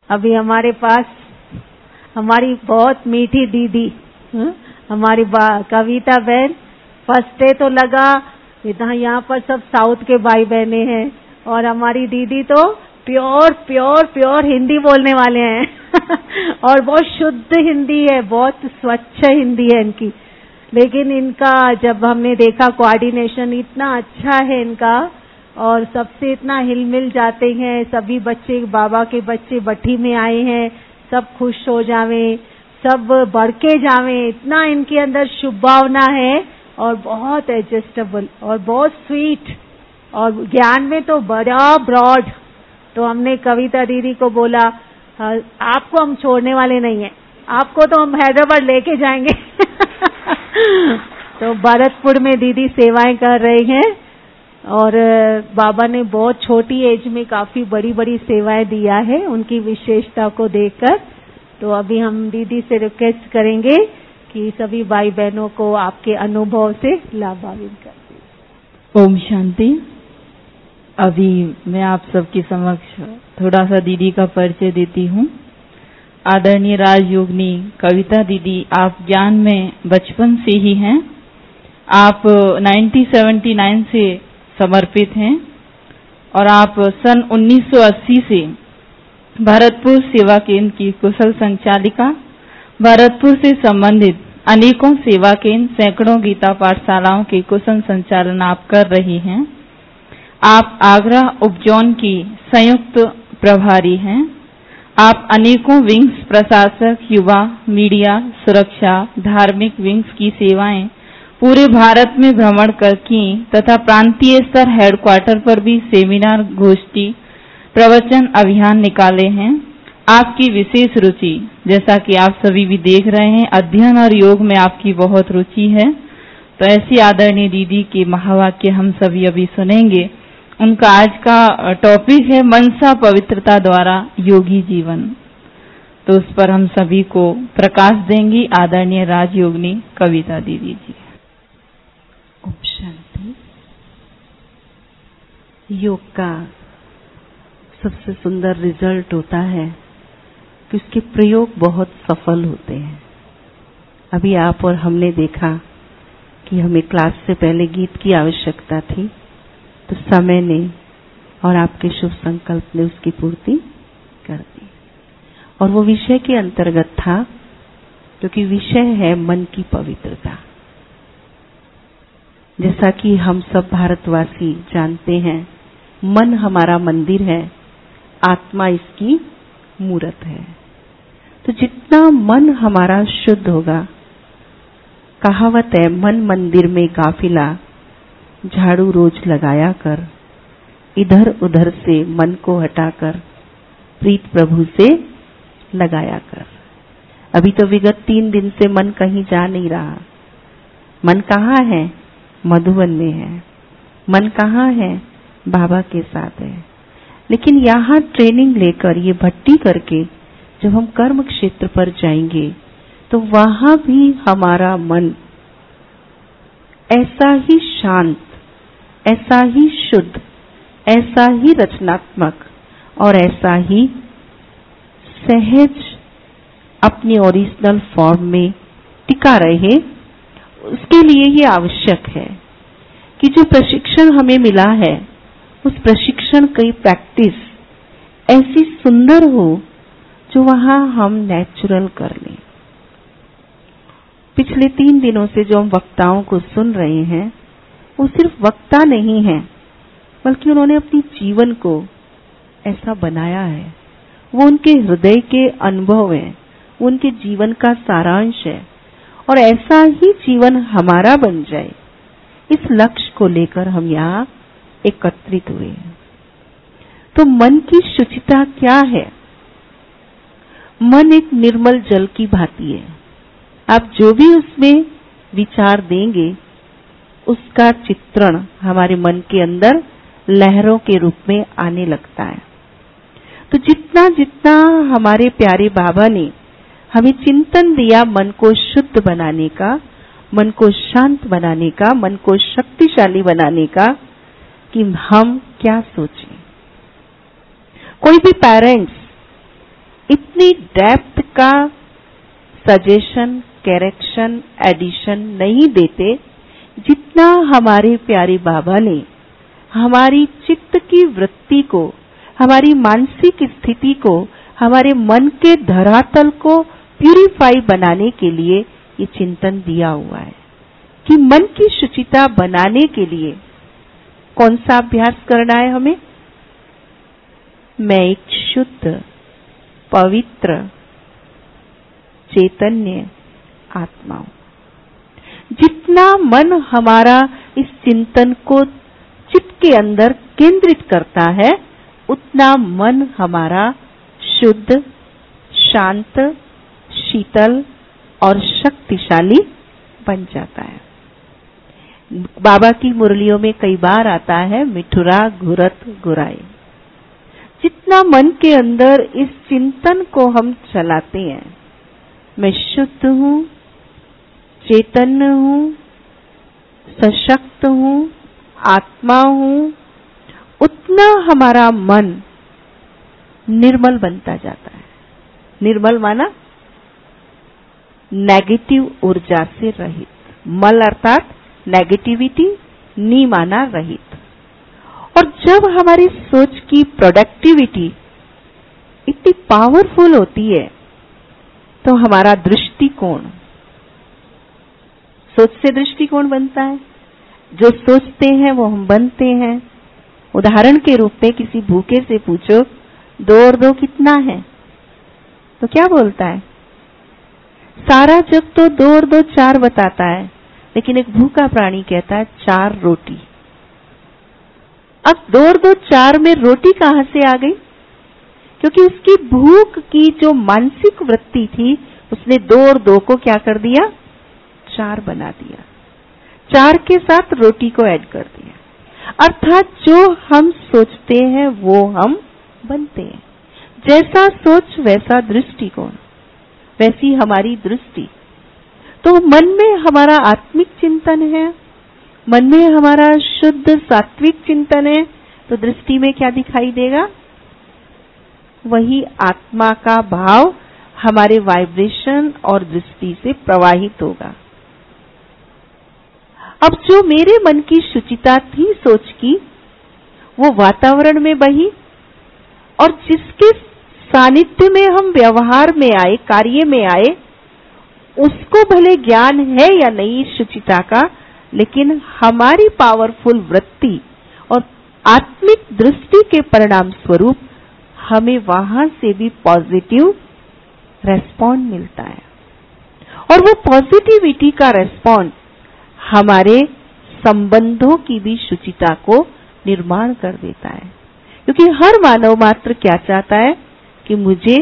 अभी हमारे पास हमारी बहुत मीठी दीदी, हमारी कविता बहन, फर्स्ट डे तो लगा यहाँ पर सब साउथ के भाई बहने हैं और हमारी दीदी तो प्योर प्योर प्योर हिंदी बोलने वाले हैं और बहुत शुद्ध हिंदी है, बहुत स्वच्छ हिंदी है इनकी। लेकिन इनका जब हमने देखा कोऑर्डिनेशन इतना अच्छा है इनका और सबसे इतना हिलमिल जाते हैं, सभी बच्चे, बाबा के बच्चे भट्टी में आए हैं, सब खुश हो जावे, सब बढ़ के जावे, इतना इनके अंदर शुभ भावना है और बहुत एडजस्टेबल और बहुत स्वीट और ज्ञान में तो बड़ा ब्रॉड। तो हमने कविता दीदी को बोला आपको हम छोड़ने वाले नहीं हैं, आपको तो हम हैदराबाद लेके जाएंगे तो भरतपुर में दीदी सेवाएं कर रही हैं और बाबा ने बहुत छोटी एज में काफी बड़ी बड़ी सेवाएं दिया है उनकी विशेषता को देखकर। तो अभी हम दीदी से रिक्वेस्ट करेंगे कि सभी भाई बहनों को आपके अनुभव से लाभान्वित कर दीजिए। ओम शांति। अभी मैं आप सबके समक्ष थोड़ा सा दीदी का परिचय देती हूँ। आदरणीय राजयोगिनी कविता दीदी, आप ज्ञान में बचपन से ही हैं। आप 1979 से समर्पित हैं और आप सन 1980 से भरतपुर सेवा केंद्र की कुशल संचालिका, भरतपुर से संबंधित अनेकों सेवा केंद्र, सैकड़ों गीता पाठशालाओं के कुशल संचालन आप कर रही हैं। आप आगरा उपजोन की संयुक्त प्रभारी हैं। आप अनेकों विंग्स प्रशासक, युवा, मीडिया, सुरक्षा, धार्मिक विंग्स की सेवाएं पूरे भारत में भ्रमण कर की तथा प्रांतीय स्तर हेडक्वार्टर पर भी सेमिनार, गोष्ठी, प्रवचन अभियान निकाले हैं। आपकी विशेष रुचि, जैसा कि आप सभी भी देख रहे हैं, अध्ययन और योग में आपकी बहुत रुचि है। तो ऐसी आदरणीय दीदी के महावाक्य हम सभी अभी सुनेंगे। उनका आज का टॉपिक है मनसा पवित्रता द्वारा योगी जीवन। तो उस पर हम सभी को प्रकाश देंगी आदरणीय राजयोगिनी कविता दीदी जी। ओम शांति। योग का सबसे सुंदर रिजल्ट होता है कि उसके प्रयोग बहुत सफल होते हैं। अभी आप और हमने देखा कि हमें क्लास से पहले गीत की आवश्यकता थी, तो समय ने और आपके शुभ संकल्प ने उसकी पूर्ति कर दी। और वो विषय के अंतर्गत था, क्योंकि विषय है मन की पवित्रता। जैसा कि हम सब भारतवासी जानते हैं, मन हमारा मंदिर है, आत्मा इसकी मूरत है। तो जितना मन हमारा शुद्ध होगा, कहावत है मन मंदिर में काफिला, झाड़ू रोज लगाया कर, इधर उधर से मन को हटाकर प्रीत प्रभु से लगाया कर। अभी तो विगत 3 दिन से मन कहीं जा नहीं रहा। मन कहाँ है? मधुबन में है। मन कहाँ है? बाबा के साथ है। लेकिन यहाँ ट्रेनिंग लेकर, ये भट्टी करके जब हम कर्म क्षेत्र पर जाएंगे, तो वहां भी हमारा मन ऐसा ही शांत, ऐसा ही शुद्ध, ऐसा ही रचनात्मक और ऐसा ही सहज अपनी ओरिजिनल फॉर्म में टिका रहे। उसके लिए ये आवश्यक है कि जो प्रशिक्षण हमें मिला है, उस प्रशिक्षण की प्रैक्टिस ऐसी सुंदर हो जो वहां हम नेचुरल कर लें। पिछले 3 दिनों से जो हम वक्ताओं को सुन रहे हैं, वो सिर्फ वक्ता नहीं है, बल्कि उन्होंने अपनी जीवन को ऐसा बनाया है। वो उनके हृदय के अनुभव हैं, वो उनके जीवन का सारांश है। और ऐसा ही जीवन हमारा बन जाए, इस लक्ष्य को लेकर हम यहाँ एकत्रित हुए हैं। तो मन की शुचिता क्या है? मन एक निर्मल जल की भांति है। आप जो भी उसमें विचार देंगे, उसका चित्रण हमारे मन के अंदर लहरों के रूप में आने लगता है। तो जितना जितना हमारे प्यारे बाबा ने हमें चिंतन दिया मन को शुद्ध बनाने का, मन को शांत बनाने का, मन को शक्तिशाली बनाने का, कि हम क्या सोचें। कोई भी पेरेंट्स इतनी डेप्थ का सजेशन, करेक्शन, एडिशन नहीं देते जितना हमारे प्यारे बाबा ने हमारी चित्त की वृत्ति को, हमारी मानसिक स्थिति को, हमारे मन के धरातल को प्यूरिफाई बनाने के लिए ये चिंतन दिया हुआ है कि मन की शुचिता बनाने के लिए कौन सा अभ्यास करना है हमें? मैं एक शुद्ध, पवित्र, चैतन्य आत्मा हूं। जितना मन हमारा इस चिंतन को चित्त के अंदर केंद्रित करता है, उतना मन हमारा शुद्ध, शांत, शीतल और शक्तिशाली बन जाता है। बाबा की मुरलियों में कई बार आता है मिठुरा घुरत गुराए। जितना मन के अंदर इस चिंतन को हम चलाते हैं, मैं शुद्ध हूं, चैतन्य हूं, सशक्त हूं, आत्मा हूं, उतना हमारा मन निर्मल बनता जाता है। निर्मल माना नेगेटिव ऊर्जा से रहित, मल अर्थात नेगेटिविटी, नी माना रहित। और जब हमारी सोच की प्रोडक्टिविटी इतनी पावरफुल होती है तो हमारा दृष्टिकोण, सोच से दृष्टिकोण बनता है। जो सोचते हैं वो हम बनते हैं। उदाहरण के रूप में किसी भूखे से पूछो 2 और 2 कितना है, तो क्या बोलता है? सारा जग तो 2 और 2 4 बताता है, लेकिन एक भूखा प्राणी कहता है 4 रोटी। अब 2 और 2 4 में रोटी कहां से आ गई? क्योंकि उसकी भूख की जो मानसिक वृत्ति थी, उसने 2 और 2 को क्या कर दिया? 4 बना दिया। 4 के साथ रोटी को ऐड कर दिया। अर्थात जो हम सोचते हैं वो हम बनते हैं। जैसा सोच वैसा दृष्टिकोण, वैसी हमारी दृष्टि। तो मन में हमारा आत्मिक चिंतन है, मन में हमारा शुद्ध सात्विक चिंतन है, तो दृष्टि में क्या दिखाई देगा? वही आत्मा का भाव हमारे वाइब्रेशन और दृष्टि से प्रवाहित होगा। अब जो मेरे मन की शुचिता थी सोच की, वो वातावरण में बही, और जिसके सानिध्य में हम व्यवहार में आए, कार्य में आए, उसको भले ज्ञान है या नहीं शुचिता का, लेकिन हमारी पावरफुल वृत्ति और आत्मिक दृष्टि के परिणाम स्वरूप हमें वहां से भी पॉजिटिव रेस्पॉन्ड मिलता है। और वो पॉजिटिविटी का रेस्पॉन्ड हमारे संबंधों की भी शुचिता को निर्माण कर देता है। क्योंकि हर मानव मात्र क्या चाहता है कि मुझे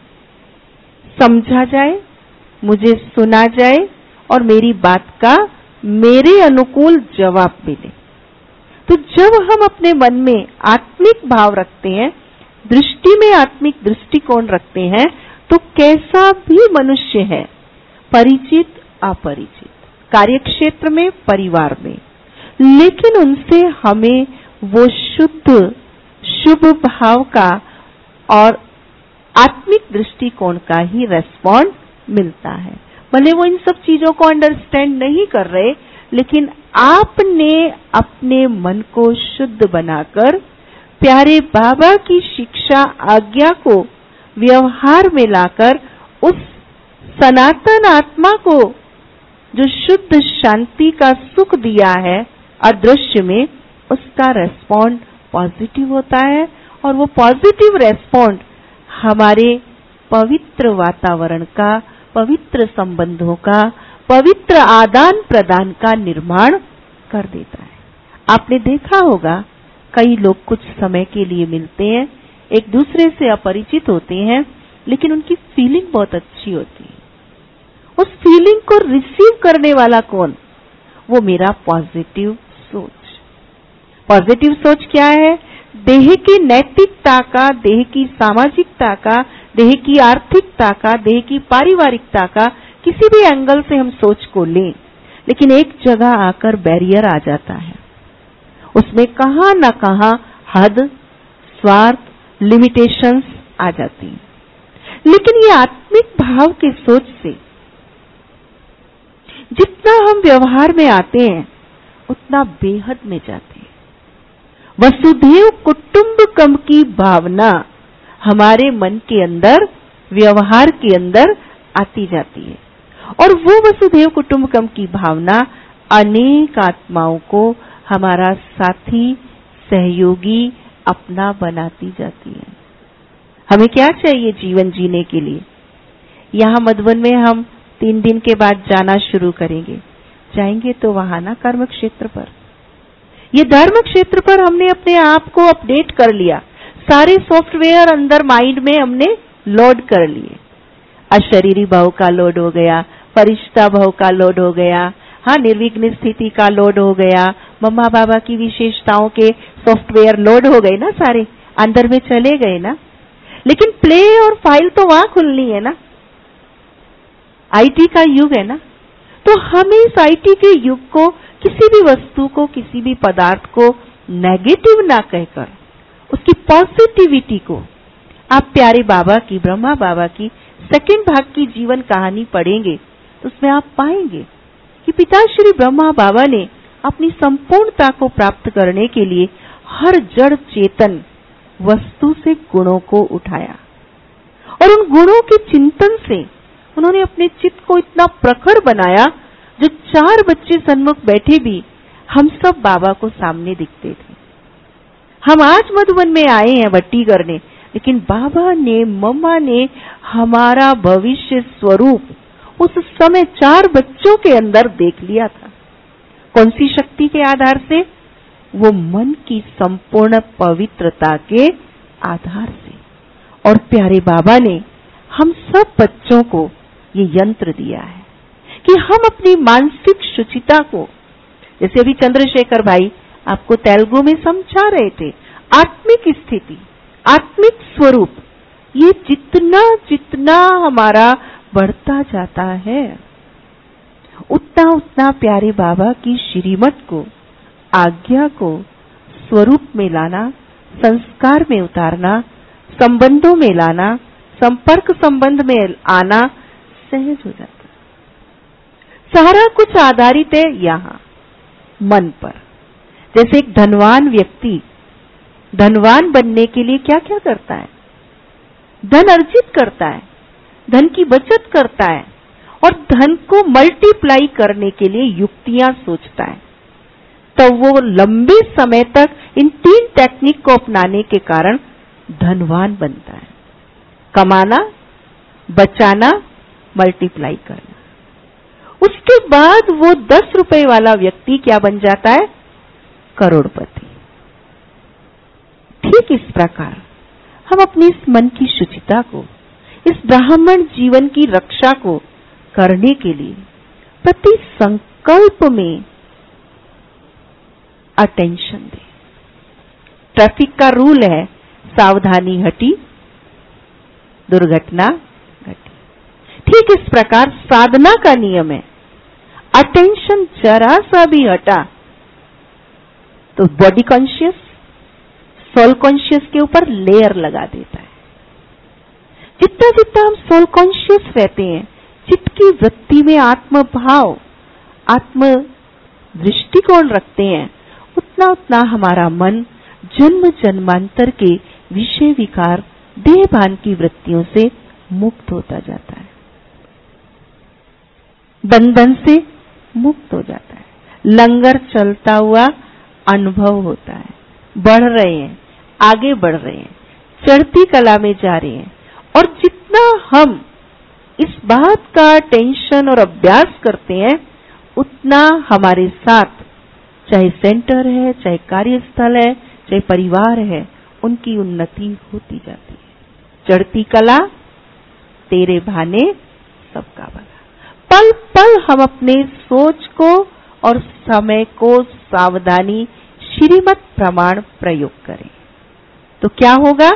समझा जाए, मुझे सुना जाए और मेरी बात का मेरे अनुकूल जवाब मिले। तो जब हम अपने मन में आत्मिक भाव रखते हैं, दृष्टि में आत्मिक दृष्टिकोण रखते हैं, तो कैसा भी मनुष्य है, परिचित अपरिचित, कार्यक्षेत्र में, परिवार में, लेकिन उनसे हमें वो शुद्ध शुभ भाव का और आत्मिक दृष्टिकोण का ही रेस्पॉन्ड मिलता है। भले वो इन सब चीजों को अंडरस्टैंड नहीं कर रहे, लेकिन आपने अपने मन को शुद्ध बनाकर प्यारे बाबा की शिक्षा आज्ञा को व्यवहार में लाकर उस सनातन आत्मा को जो शुद्ध शांति का सुख दिया है अदृश्य में, उसका रेस्पॉन्ड पॉजिटिव होता है। और वो पॉजिटिव रेस्पॉन्ड हमारे पवित्र वातावरण का, पवित्र संबंधों का, पवित्र आदान प्रदान का निर्माण कर देता है। आपने देखा होगा कई लोग कुछ समय के लिए मिलते हैं, एक दूसरे से अपरिचित होते हैं, लेकिन उनकी फीलिंग बहुत अच्छी होती है। उस फीलिंग को रिसीव करने वाला कौन? वो मेरा पॉजिटिव सोच। पॉजिटिव सोच क्या है? देह की नैतिकता का, देह की सामाजिकता का, देह की आर्थिकता का, देह की पारिवारिकता का, किसी भी एंगल से हम सोच को लें, लेकिन एक जगह आकर बैरियर आ जाता है। उसमें कहां न कहां हद, स्वार्थ, लिमिटेशंस आ जाती हैं। लेकिन ये आत्मिक भाव के सोच से जितना हम व्यवहार में आते हैं उतना बेहद में जाते हैं। वसुधैव कुटुंबकम की भावना हमारे मन के अंदर, व्यवहार के अंदर आती जाती है, और वो वसुधैव कुटुंबकम की भावना अनेक आत्माओं को हमारा साथी, सहयोगी, अपना बनाती जाती है। हमें क्या चाहिए जीवन जीने के लिए? यहाँ मधुबन में हम 3 दिन के बाद जाना शुरू करेंगे। जाएंगे तो वहां ना कर्म क्षेत्र पर, ये धर्म क्षेत्र पर हमने अपने आप को अपडेट कर लिया। सारे सॉफ्टवेयर अंदर माइंड में हमने लोड कर लिए। अशरीरी भाव का लोड हो गया, फरिश्ता भाव का लोड हो गया, हाँ, निर्विघ्न स्थिति का लोड हो गया, मम्मा बाबा की विशेषताओं के सॉफ्टवेयर लोड हो गए ना, सारे अंदर में चले गए ना। लेकिन प्ले और फाइल तो वहां खुलनी है ना। आईटी का युग है ना, तो हमें इस आईटी के युग को, किसी भी वस्तु को, किसी भी पदार्थ को नेगेटिव ना कहकर उसकी पॉजिटिविटी को, आप प्यारे बाबा की, ब्रह्मा बाबा की सेकंड भाग की जीवन कहानी पढ़ेंगे तो उसमें आप पाएंगे कि पिताश्री ब्रह्मा बाबा ने अपनी संपूर्णता को प्राप्त करने के लिए हर जड़ चेतन वस्तु से गुणों को उठाया, और उन गुणों के चिंतन से उन्होंने अपने चित्त को इतना प्रखर बनाया, जो 4 बच्चे सन्मुख बैठे भी हम सब बाबा को सामने दिखते थे। हम आज मधुबन में आए हैं भट्टी करने, लेकिन बाबा ने, मम्मा ने हमारा भविष्य स्वरूप उस समय 4 बच्चों के अंदर देख लिया था। कौन सी शक्ति के आधार से? वो मन की संपूर्ण पवित्रता के आधार से। और प्यारे बाबा ने हम सब बच्चों को ये यंत्र दिया है कि हम अपनी मानसिक शुचिता को, जैसे अभी चंद्रशेखर भाई आपको तेलुगु में समझा रहे थे, आत्मिक स्थिति, आत्मिक स्वरूप, ये जितना जितना हमारा बढ़ता जाता है उतना उतना प्यारे बाबा की श्रीमत को, आज्ञा को स्वरूप में लाना, संस्कार में उतारना, संबंधों में लाना, संपर्क संबंध में आना सहज हो जाता है। सारा कुछ आधारित है यहाँ मन पर। जैसे एक धनवान व्यक्ति धनवान बनने के लिए क्या क्या करता है? धन अर्जित करता है, धन की बचत करता है, और धन को मल्टीप्लाई करने के लिए युक्तियां सोचता है। तो वो लंबे समय तक इन 3 टेक्निक को अपनाने के कारण धनवान बनता है। कमाना, बचाना, मल्टीप्लाई करना। उसके बाद वो 10 रुपए वाला व्यक्ति क्या बन जाता है? करोड़पति। ठीक इस प्रकार हम अपनी इस मन की शुचिता को, इस ब्राह्मण जीवन की रक्षा को करने के लिए प्रति संकल्प में अटेंशन दें। ट्रैफिक का रूल है, सावधानी हटी, दुर्घटना घटी। ठीक इस प्रकार साधना का नियम है, अटेंशन जरा सा भी हटा तो बॉडी कॉन्शियस, सोल कॉन्शियस के ऊपर लेयर लगा देता है। जितना जितना हम सोल कॉन्शियस रहते हैं, चित्त की वृत्ति में आत्म भाव, आत्म दृष्टिकोण रखते हैं, उतना उतना हमारा मन जन्म जन्मांतर के विषय विकार, देहभान की वृत्तियों से मुक्त होता जाता है, बंधन से मुक्त हो जाता है, लंगर चलता हुआ अनुभव होता है। बढ़ रहे हैं, आगे बढ़ रहे हैं, चढ़ती कला में जा रहे हैं। और जितना हम इस बात का टेंशन और अभ्यास करते हैं, उतना हमारे साथ, चाहे सेंटर है, चाहे कार्यस्थल है, चाहे परिवार है, उनकी उन्नति होती जाती है। चढ़ती कला तेरे भाने सबका भला। पल पल हम अपने सोच को और समय को सावधानी श्रीमत प्रमाण प्रयोग करें तो क्या होगा?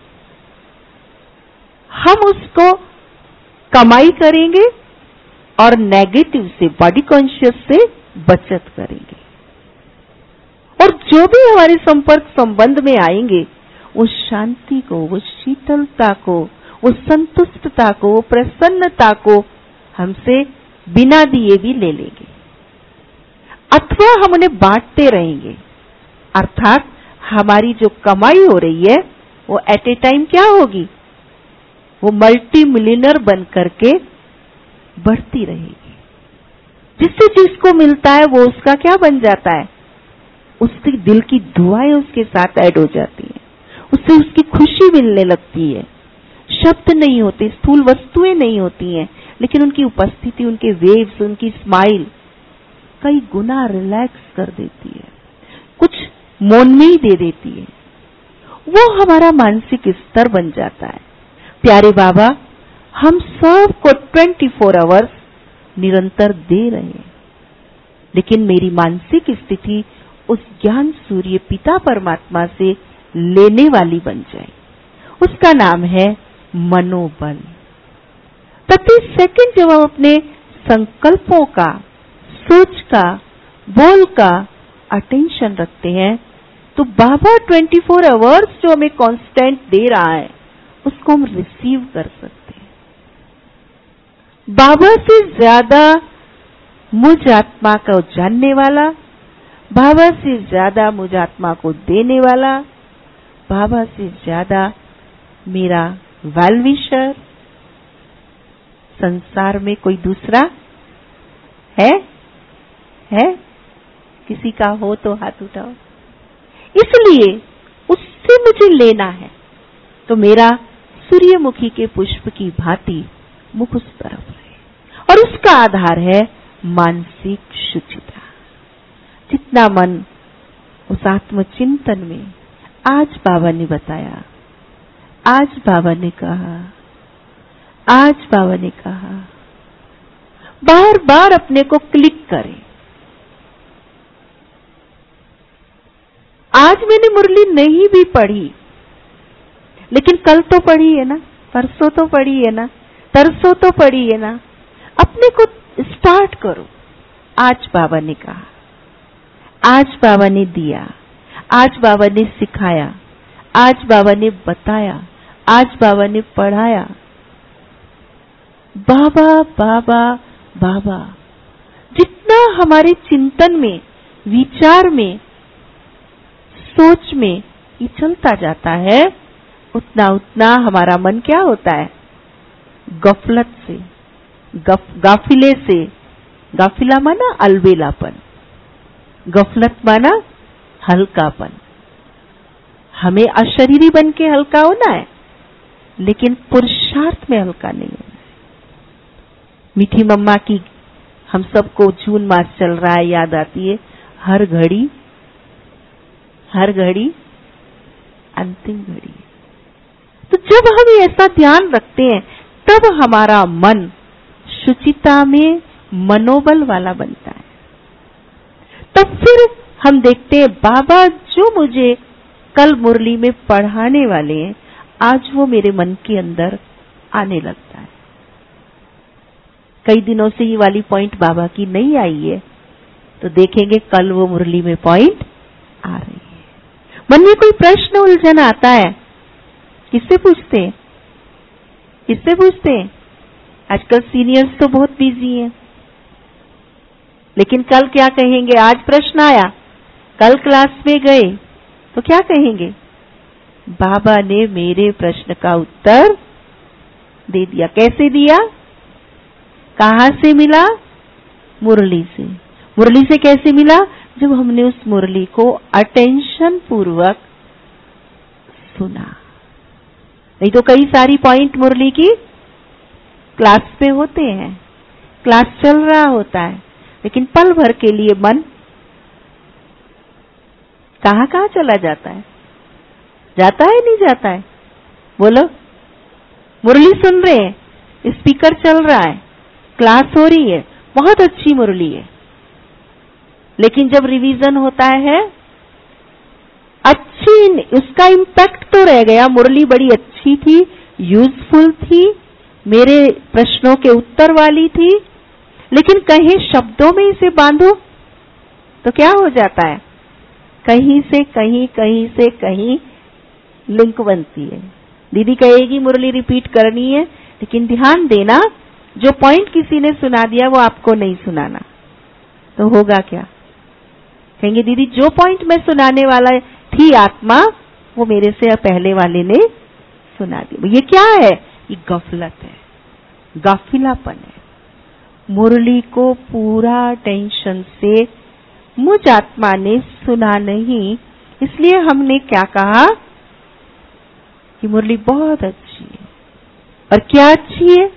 हम उसको कमाई करेंगे और नेगेटिव से, बॉडी कॉन्शियस से बचत करेंगे। और जो भी हमारे संपर्क संबंध में आएंगे, वो शांति को, वो शीतलता को, वो संतुष्टता को, वो प्रसन्नता को हमसे बिना दिए भी ले लेंगे, अथवा हम उन्हें बांटते रहेंगे। अर्थात हमारी जो कमाई हो रही है वो एट ए टाइम क्या होगी, वो मल्टी मिलियनर बन करके बढ़ती रहेगी। जिससे जिसको मिलता है वो उसका क्या बन जाता है, उसके दिल की दुआएं उसके साथ ऐड हो जाती हैं, उससे उसकी खुशी मिलने लगती है। शब्द नहीं होते, स्थूल वस्तुएं नहीं होती हैं, लेकिन उनकी उपस्थिति, उनके वेव्स, उनकी स्माइल कई गुना रिलैक्स कर देती है, कुछ मौन में ही दे देती है। वो हमारा मानसिक स्तर बन जाता है। प्यारे बाबा हम सबको 24 आवर्स निरंतर दे रहे हैं, लेकिन मेरी मानसिक स्थिति उस ज्ञान सूर्य पिता परमात्मा से लेने वाली बन जाए। उसका नाम है मनोबल। प्रति सेकंड जब हम अपने संकल्पों का, सोच का, बोल का अटेंशन रखते हैं, तो बाबा 24 आवर्स जो हमें कांस्टेंट दे रहा है उसको हम रिसीव कर सकते हैं। बाबा से ज्यादा मुझ आत्मा को जानने वाला, बाबा से ज्यादा मुझ आत्मा को देने वाला, बाबा से ज्यादा मेरा वेल विशर संसार में कोई दूसरा है? किसी का हो तो हाथ उठाओ। इसलिए उससे मुझे लेना है, तो मेरा सूर्यमुखी के पुष्प की भांति मुख उस तरफ है, और उसका आधार है मानसिक शुचिता। जितना मन उस आत्मचिंतन में, आज बाबा ने बताया, आज बाबा ने कहा, आज बाबा ने कहा, बार बार अपने को क्लिक करें। आज मैंने मुरली नहीं भी पढ़ी, लेकिन कल तो पढ़ी है ना, परसों तो पढ़ी है ना, तरसों तो पढ़ी है ना। अपने को स्टार्ट करो। आज बाबा ने कहा, आज बाबा ने दिया, आज बाबा ने सिखाया, आज बाबा ने बताया, आज बाबा ने पढ़ाया। बाबा बाबा बाबा जितना हमारे चिंतन में, विचार में, सोच में ये चलता जाता है, उतना उतना हमारा मन क्या होता है, गफलत से, गाफिले से, गाफिला माना अलबेलापन, गफलत माना हल्कापन। हमें अशरीरी बन के हल्का होना है, लेकिन पुरुषार्थ में हल्का नहीं होना है। मीठी मम्मा की हम सबको जून मास चल रहा है, याद आती है, हर घड़ी अंतिम घड़ी। तो जब हम ऐसा ध्यान रखते हैं, तब हमारा मन शुचिता में मनोबल वाला बनता है। तब फिर हम देखते हैं बाबा जो मुझे कल मुरली में पढ़ाने वाले हैं, आज वो मेरे मन के अंदर आने लगता है। कई दिनों से ये वाली पॉइंट बाबा की नहीं आई है, तो देखेंगे कल वो मुरली में पॉइंट आ रही है। मन में कोई प्रश्न, उलझन आता है, किससे पूछते हैं? किससे पूछते हैं? आजकल सीनियर्स तो बहुत बिजी हैं, लेकिन कल क्या कहेंगे? आज प्रश्न आया, कल क्लास में गए तो क्या कहेंगे? बाबा ने मेरे प्रश्न का उत्तर दे दिया। कैसे दिया? कहां से मिला? मुरली से। मुरली से कैसे मिला? जब हमने उस मुरली को अटेंशन पूर्वक सुना। नहीं तो कई सारी पॉइंट मुरली की क्लास पे होते हैं, क्लास चल रहा होता है, लेकिन पल भर के लिए मन कहां कहां चला जाता है? जाता है नहीं जाता है? बोलो। मुरली सुन रहे हैं, स्पीकर चल रहा है, क्लास हो रही है, बहुत अच्छी मुरली है, लेकिन जब रिवीजन होता है अच्छी, उसका इम्पैक्ट तो रह गया। मुरली बड़ी अच्छी थी, यूजफुल थी, मेरे प्रश्नों के उत्तर वाली थी, लेकिन कहीं शब्दों में इसे बांधो तो क्या हो जाता है? कहीं से कहीं, कहीं से कहीं लिंक बनती है। दीदी कहेगी मुरली रिपीट करनी है, लेकिन ध्यान देना जो पॉइंट किसी ने सुना दिया वो आपको नहीं सुनाना, तो होगा क्या? कहेंगे दीदी जो पॉइंट मैं सुनाने वाला थी आत्मा वो मेरे से पहले वाले ने सुना दिया। ये क्या है? ये गफलत है, गाफिलापन है। मुरली को पूरा टेंशन से मुझ आत्मा ने सुना नहीं, इसलिए हमने क्या कहा कि मुरली बहुत अच्छी है। और क्या अच्छी है?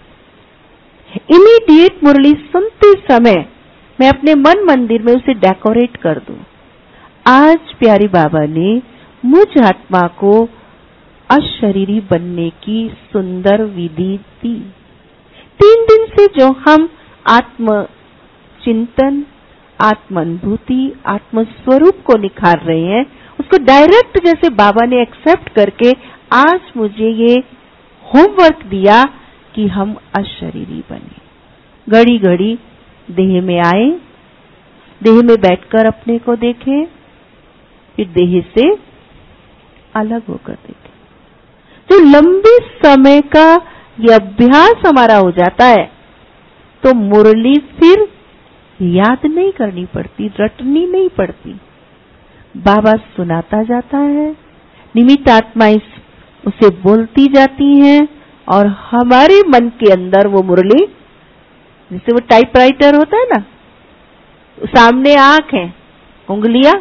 इमीडिएट मुरली सुनते समय मैं अपने मन मंदिर में उसे डेकोरेट कर दूं। आज प्यारे बाबा ने मुझ आत्मा को अशरीरी बनने की सुंदर विधि दी। 3 दिन से जो हम आत्म चिंतन, आत्म अनुभूति, आत्म स्वरूप को निखार रहे हैं, उसको डायरेक्ट जैसे बाबा ने एक्सेप्ट करके आज मुझे ये होमवर्क दिया कि हम अशरीरी बने। घड़ी घड़ी देह में आए, देह में बैठकर अपने को देखें, फिर देह से अलग होकर देखें। जो लंबे समय का ये अभ्यास हमारा हो जाता है तो मुरली फिर याद नहीं करनी पड़ती, रटनी नहीं पड़ती। बाबा सुनाता जाता है, निमित्त आत्माएं उसे बोलती जाती हैं और हमारे मन के अंदर वो मुरली, जैसे वो टाइपराइटर होता है ना, सामने आंख है, उंगलियां,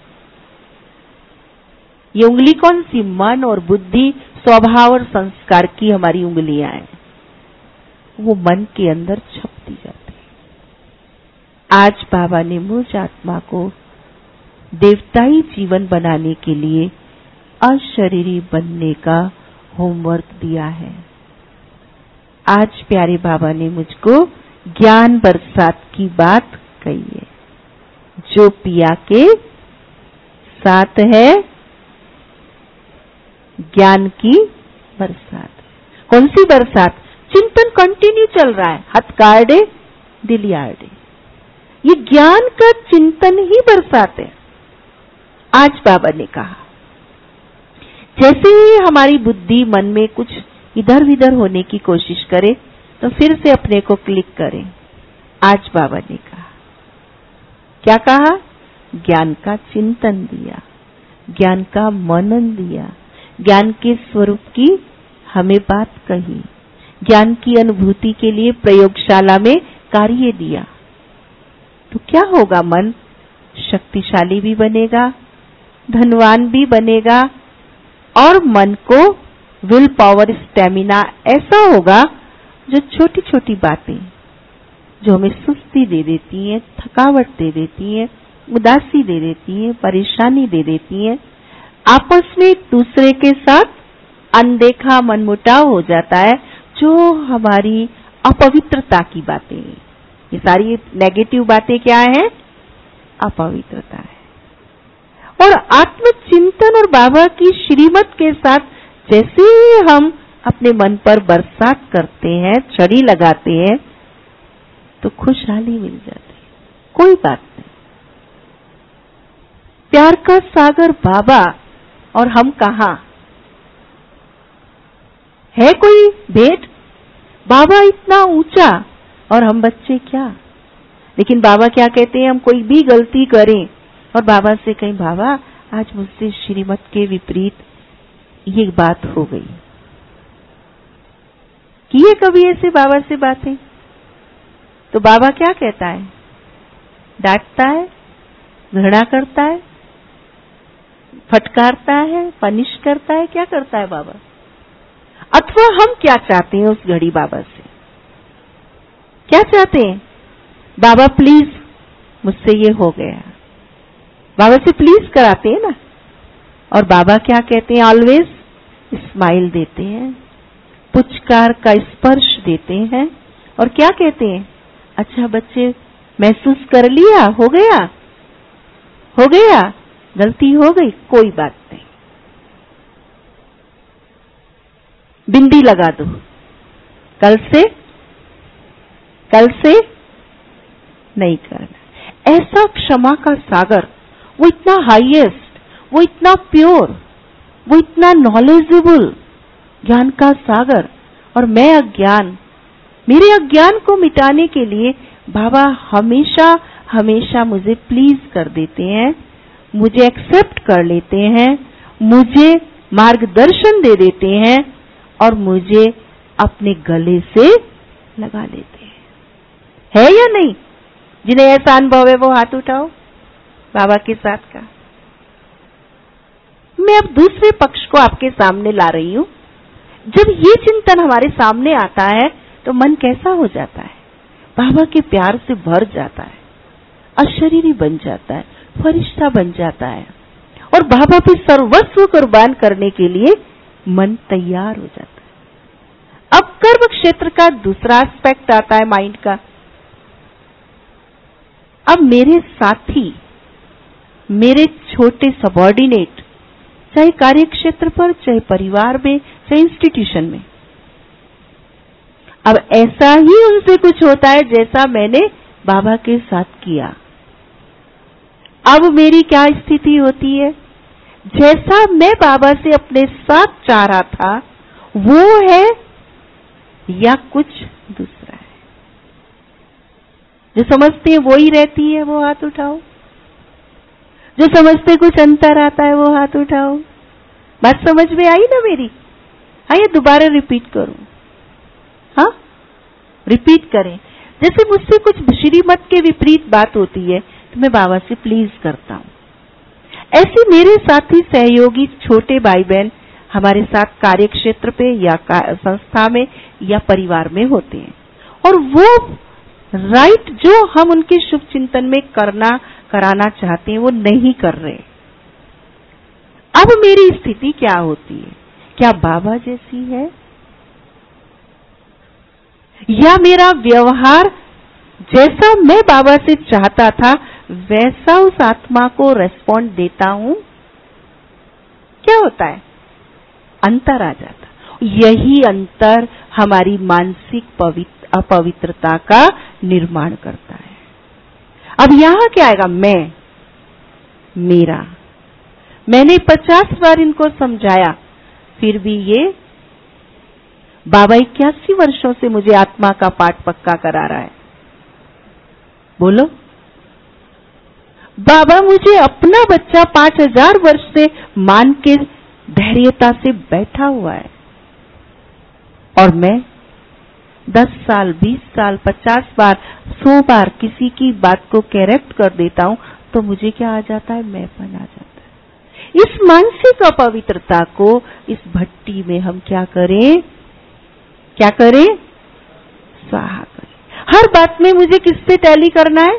ये उंगली कौन सी? मन और बुद्धि, स्वभाव और संस्कार की हमारी उंगलियां हैं, वो मन के अंदर छपती जाती है। आज बाबा ने मुझ आत्मा को देवताई जीवन बनाने के लिए अशरीरी बनने का होमवर्क दिया है। आज प्यारे बाबा ने मुझको ज्ञान बरसात की बात कही है। जो पिया के साथ है ज्ञान की बरसात। कौन सी बरसात? चिंतन कंटिन्यू चल रहा है, हथ काढ़े दिल याड़े, ये ज्ञान का चिंतन ही बरसात है। आज बाबा ने कहा जैसे ही हमारी बुद्धि मन में कुछ इधर उधर होने की कोशिश करे तो फिर से अपने को क्लिक करें। आज बाबा ने कहा, क्या कहा? ज्ञान का चिंतन दिया, ज्ञान का मनन दिया, ज्ञान के स्वरूप की हमें बात कही, ज्ञान की अनुभूति के लिए प्रयोगशाला में कार्य दिया। तो क्या होगा? मन शक्तिशाली भी बनेगा, धनवान भी बनेगा और मन को विल पावर, स्टेमिना ऐसा होगा जो छोटी छोटी बातें जो हमें सुस्ती दे देती हैं, थकावट दे देती हैं, उदासी दे देती हैं, परेशानी दे देती हैं, आपस में एक दूसरे के साथ अनदेखा मनमुटाव हो जाता है, जो हमारी अपवित्रता की बातें, ये सारी नेगेटिव बातें क्या है? अपवित्रता है। और आत्मचिंतन और बाबा की श्रीमत के साथ जैसे हम अपने मन पर बरसात करते हैं, छड़ी लगाते हैं, तो खुशहाली मिल जाती है। कोई बात नहीं। प्यार का सागर बाबा और हम कहां है? कोई भेंट? बाबा इतना ऊंचा और हम बच्चे क्या? लेकिन बाबा क्या कहते हैं? हम कोई भी गलती करें और बाबा से कहें, बाबा आज मुझसे श्रीमत के विपरीत ये बात हो गई। किए कभी ऐसे बाबा से बातें? तो बाबा क्या कहता है? डांटता है, घृणा करता है, फटकारता है, पनिश करता है, क्या करता है बाबा? अथवा हम क्या चाहते हैं उस घड़ी बाबा से? क्या चाहते हैं? बाबा प्लीज मुझसे ये हो गया। बाबा से प्लीज कराते हैं ना। और बाबा क्या कहते हैं? ऑलवेज स्माइल देते हैं, पुचकार का स्पर्श देते हैं और क्या कहते हैं? अच्छा बच्चे, महसूस कर लिया, हो गया, हो गया, गलती हो गई, कोई बात नहीं, बिंदी लगा दो, कल से नहीं करना। ऐसा क्षमा का सागर, वो इतना हाईएस्ट, वो इतना प्योर, वो इतना नॉलेजेबल, ज्ञान का सागर, और मैं अज्ञान। मेरे अज्ञान को मिटाने के लिए बाबा हमेशा हमेशा मुझे प्लीज कर देते हैं, मुझे एक्सेप्ट कर लेते हैं, मुझे मार्गदर्शन दे देते हैं और मुझे अपने गले से लगा लेते हैं। है या नहीं? जिन्हें ऐसा अनुभव है वो हाथ उठाओ बाबा के साथ का। मैं अब दूसरे पक्ष को आपके सामने ला रही हूं। जब ये चिंतन हमारे सामने आता है तो मन कैसा हो जाता है? बाबा के प्यार से भर जाता है, अशरीरी बन जाता है, फरिश्ता बन जाता है और बाबा पे सर्वस्व कुर्बान करने के लिए मन तैयार हो जाता है। अब कर्म क्षेत्र का दूसरा एस्पेक्ट आता है माइंड का। अब मेरे साथी, मेरे छोटे सबॉर्डिनेट, चाहे कार्य क्षेत्र पर, चाहे परिवार में, चाहे इंस्टीट्यूशन में, अब ऐसा ही उनसे कुछ होता है जैसा मैंने बाबा के साथ किया। अब मेरी क्या स्थिति होती है? जैसा मैं बाबा से अपने साथ चाह रहा था वो है या कुछ दूसरा है? जो समझते हैं वो ही रहती है वो हाथ उठाओ। जो समझते कुछ अंतर आता है वो हाथ उठाओ। बात समझ में आई ना मेरी? आइए दोबारा रिपीट करूं। हाँ, रिपीट करें। जैसे मुझसे कुछ श्रीमत के विपरीत बात होती है तो मैं बाबा से प्लीज करता हूं। ऐसे मेरे साथी सहयोगी छोटे भाई बहन हमारे साथ कार्य क्षेत्र पे या संस्था में या परिवार में होते हैं और वो राइट जो हम उनके शुभ चिंतन में कराना चाहते हैं वो नहीं कर रहे। अब मेरी स्थिति क्या होती है? क्या बाबा जैसी है? या मेरा व्यवहार जैसा मैं बाबा से चाहता था वैसा उस आत्मा को रेस्पॉन्ड देता हूं? क्या होता है? अंतर आ जाता। यही अंतर हमारी मानसिक अपवित्रता का निर्माण करता है। अब यहां क्या आएगा? मैं, मेरा। मैंने 50 बार इनको समझाया, फिर भी ये बाबा 81 वर्षों से मुझे आत्मा का पाठ पक्का करा रहा है। बोलो, बाबा मुझे अपना बच्चा 5000 वर्ष से मान के धैर्यता से बैठा हुआ है और मैं 10 साल, 20 साल, 50 बार, 100 बार किसी की बात को करेक्ट कर देता हूं तो मुझे क्या आ जाता है? मैंपन आ जाता है। इस मानसिक अपवित्रता को इस भट्टी में हम क्या करें? स्वाहा करें। हर बात में मुझे किससे टैली करना है?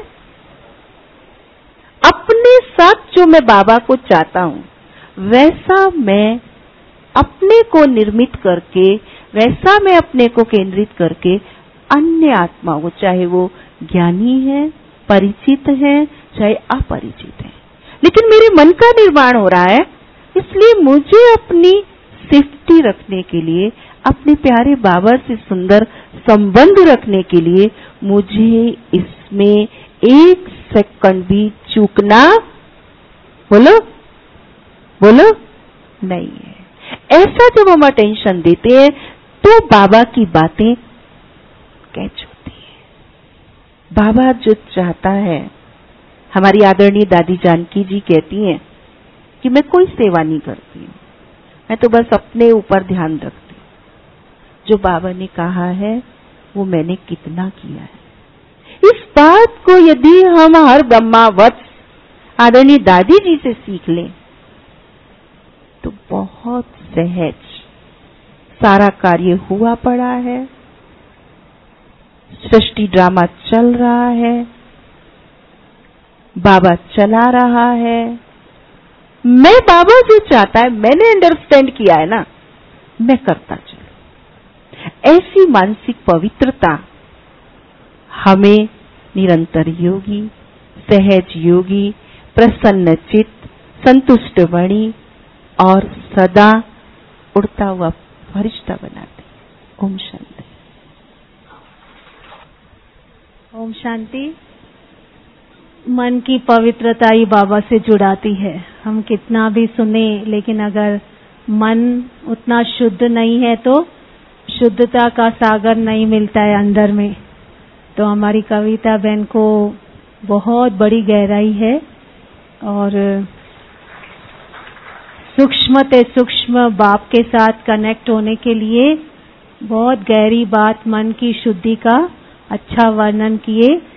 अपने साथ जो मैं बाबा को चाहता हूं वैसा मैं अपने को निर्मित करके, वैसा मैं अपने को केंद्रित करके अन्य आत्माओं को, चाहे वो ज्ञानी है, परिचित है, चाहे अपरिचित है, लेकिन मेरे मन का निर्माण हो रहा है, इसलिए मुझे अपनी सेफ्टी रखने के लिए, अपने प्यारे बाबा से सुंदर संबंध रखने के लिए मुझे इसमें 1 सेकंड भी चूकना, बोलो नहीं है। ऐसा जब हम अटेंशन देते हैं तो बाबा की बातें कैच होती है। बाबा जो चाहता है, हमारी आदरणीय दादी जानकी जी कहती हैं कि मैं कोई सेवा नहीं करती हूं, मैं तो बस अपने ऊपर ध्यान रखती हूं। जो बाबा ने कहा है वो मैंने कितना किया है। इस बात को यदि हम हर ब्रह्मावत आदरणीय दादी जी से सीख लें तो बहुत सहज सारा कार्य हुआ पड़ा है, सृष्टि ड्रामा चल रहा है, बाबा चला रहा है। मैं बाबा जो चाहता है मैंने अंडरस्टैंड किया है ना, मैं करता चलूं। ऐसी मानसिक पवित्रता हमें निरंतर योगी, सहज योगी, प्रसन्न चित्त, संतुष्ट वाणी और सदा उड़ता हुआ फरिश्ता बनाते। ओम शांति। ओम शांति। मन की पवित्रता ही बाबा से जुड़ाती है। हम कितना भी सुने, लेकिन अगर मन उतना शुद्ध नहीं है तो शुद्धता का सागर नहीं मिलता है अंदर में। तो हमारी कविता बहन को बहुत बड़ी गहराई है और सूक्ष्म ते सूक्ष्म बाप के साथ कनेक्ट होने के लिए बहुत गहरी बात मन की शुद्धि का अच्छा वर्णन किए।